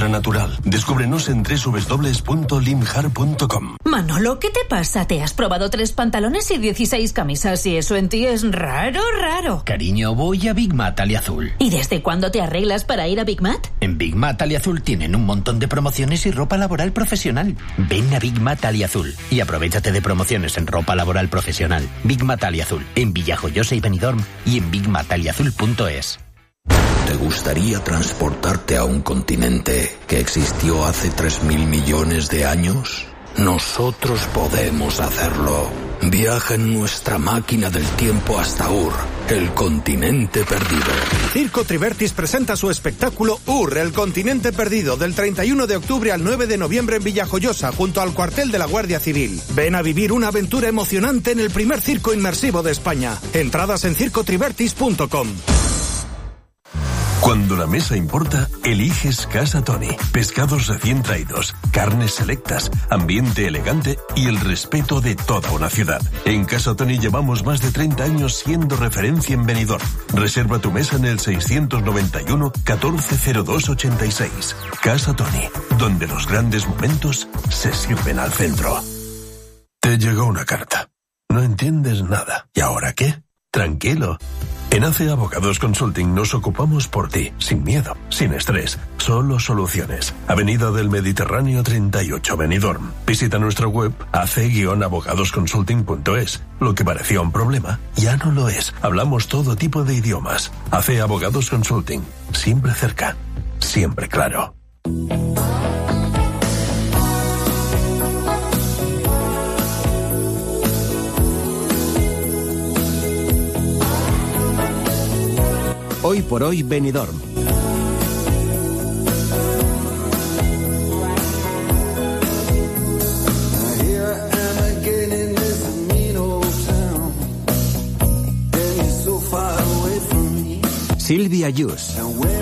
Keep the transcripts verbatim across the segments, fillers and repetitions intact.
almendra natural. Descúbrenos en doble u doble u doble u punto limjar punto com. Manolo, ¿qué te pasa? ¿Te has probado tres pantalones y dieciséis camisas y eso en ti es raro, raro? Cariño, voy a Big Mat Aliazul. ¿Y desde cuándo te arreglas para ir a Big Mat? En Big Mat Aliazul tienen un montón de promociones y ropa laboral profesional. Ven a Big Mat Aliazul y aprovéchate de promociones en ropa laboral profesional. Big Mat Aliazul, en Villajoyosa y Benidorm y en big mat aliazul punto es. ¿Te gustaría transportarte a un continente que existió hace tres mil millones de años? Nosotros podemos hacerlo. Viaja en nuestra máquina del tiempo hasta Ur, el continente perdido. Circo Trivertis presenta su espectáculo Ur, el continente perdido, del treinta y uno de octubre al nueve de noviembre en Villajoyosa, junto al cuartel de la Guardia Civil. Ven a vivir una aventura emocionante en el primer circo inmersivo de España. Entradas en circo trivertis punto com. Cuando la mesa importa, eliges Casa Tony. Pescados recién traídos, carnes selectas, ambiente elegante y el respeto de toda una ciudad. En Casa Tony llevamos más de treinta años siendo referencia en Benidorm. Reserva tu mesa en el seiscientos noventa y uno, catorce cero dos ochenta y seis. Casa Tony, donde los grandes momentos se sirven al centro. Te llegó una carta. No entiendes nada. ¿Y ahora qué? Tranquilo. En A C E Abogados Consulting nos ocupamos por ti, sin miedo, sin estrés, solo soluciones. Avenida del Mediterráneo treinta y ocho, Benidorm. Visita nuestra web a c guion abogados consulting punto es. Lo que parecía un problema, ya no lo es. Hablamos todo tipo de idiomas. A C E Abogados Consulting, siempre cerca, siempre claro. Hoy por hoy, Benidorm. Silvia Yus.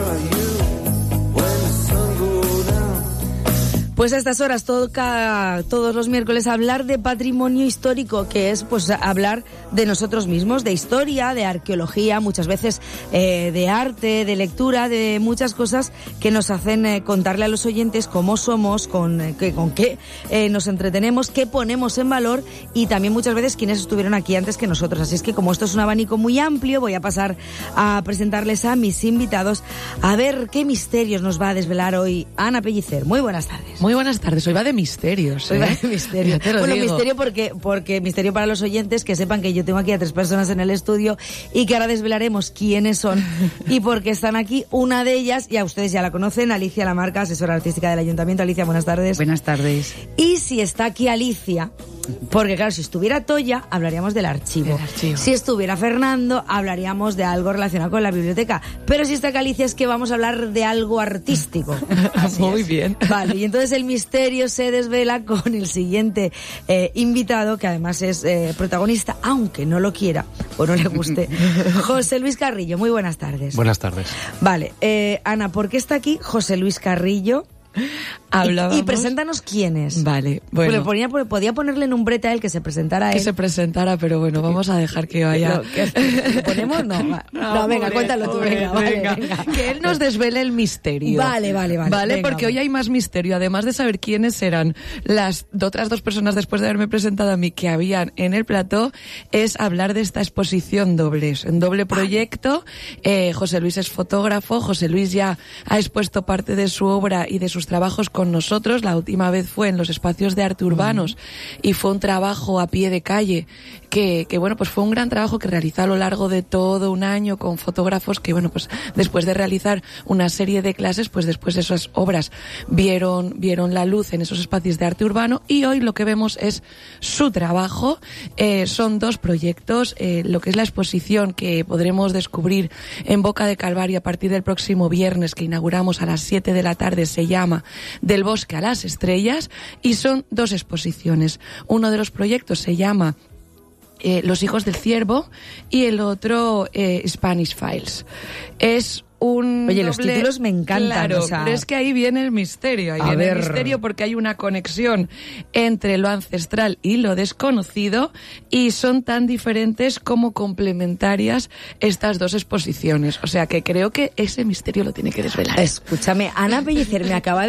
Pues a estas horas toca todos los miércoles hablar de patrimonio histórico, que es pues hablar de nosotros mismos, de historia, de arqueología, muchas veces eh, de arte, de lectura, de muchas cosas que nos hacen eh, contarle a los oyentes cómo somos, con, eh, que, con qué eh, nos entretenemos, qué ponemos en valor y también muchas veces quiénes estuvieron aquí antes que nosotros. Así es que como esto es un abanico muy amplio, voy a pasar a presentarles a mis invitados a ver qué misterios nos va a desvelar hoy Ana Pellicer. Muy buenas tardes. Muy buenas tardes, hoy va de misterios. ¿eh? Hoy va de misterio. Ya te lo bueno, digo. misterio porque, porque misterio para los oyentes, que sepan que yo tengo aquí a tres personas en el estudio y que ahora desvelaremos quiénes son y por qué están aquí. Una de ellas, ya ustedes ya la conocen, Alicia Lamarca, asesora artística del Ayuntamiento. Alicia, buenas tardes. Buenas tardes. Y si está aquí Alicia, porque claro, si estuviera Toya, hablaríamos del archivo. Del archivo. Si estuviera Fernando, hablaríamos de algo relacionado con la biblioteca. Pero si está Alicia, es que vamos a hablar de algo artístico. Muy es. bien. Vale, y entonces el misterio se desvela con el siguiente eh, invitado, que además es eh, protagonista, aunque no lo quiera o no le guste, José Luis Carrillo. Muy buenas tardes. Buenas tardes. Vale, eh, Ana, ¿por qué está aquí José Luis Carrillo? Hablábamos... Y, y preséntanos quién es. Vale, bueno. Le ponía, podía ponerle en un brete a él que se presentara a él. Que se presentara, pero bueno, vamos a dejar que vaya. No, ¿que ¿Lo ponemos? No, no, no venga, pobre, cuéntalo tú, venga, pobre, vale, venga. venga. Que él nos desvele el misterio. Vale, vale, vale. Vale, venga, porque vale. hoy hay más misterio. Además de saber quiénes eran las otras dos personas después de haberme presentado a mí que habían en el plató, es hablar de esta exposición dobles, en doble proyecto. Eh, José Luis es fotógrafo, José Luis ya ha expuesto parte de su obra y de sus trabajos con nosotros. La última vez fue en los espacios de arte urbanos uh-huh. y fue un trabajo a pie de calle que, que bueno, pues fue un gran trabajo que realizó a lo largo de todo un año con fotógrafos que bueno, pues después de realizar una serie de clases, pues después esas obras vieron, vieron la luz en esos espacios de arte urbano y hoy lo que vemos es su trabajo. Eh, son dos proyectos, eh, lo que es la exposición que podremos descubrir en Boca de Calvario a partir del próximo viernes que inauguramos a las siete de la tarde, se llama Del Bosque a las Estrellas y son dos exposiciones. Uno de los proyectos se llama eh, Los Hijos del Ciervo y el otro eh, Spanish Files. Es un Oye, los doble... títulos me encantan. Claro, o sea... pero es que ahí viene el misterio. Ahí A viene ver... el misterio porque hay una conexión entre lo ancestral y lo desconocido y son tan diferentes como complementarias estas dos exposiciones. O sea que creo que ese misterio lo tiene que desvelar. Escúchame, Ana Pellicer me acaba de